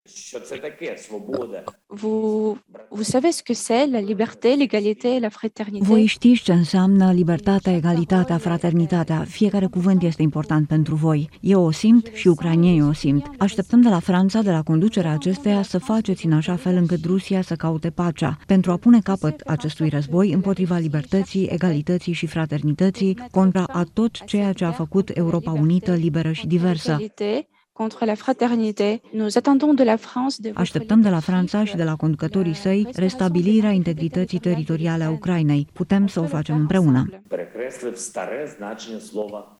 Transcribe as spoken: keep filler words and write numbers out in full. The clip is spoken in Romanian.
Vous, vous savez ce que c'est la liberté, l'égalité et la fraternité? Voi știți ce înseamnă libertatea, egalitatea, fraternitatea. Fiecare cuvânt este important pentru voi. Eu o simt și ucrainienii o simt. Așteptăm de la Franța, de la conducerea acesteia, să faceți în așa fel încât Rusia să caute pacea, pentru a pune capăt acestui război împotriva libertății, egalității și fraternității, contra a tot ceea ce a făcut Europa unită, liberă și diversă. Contre la fraternité. Nous attendons de la France de Așteptăm de la Franța și de la conducătorii săi restabilirea integrității teritoriale a Ucrainei. Putem să o facem împreună.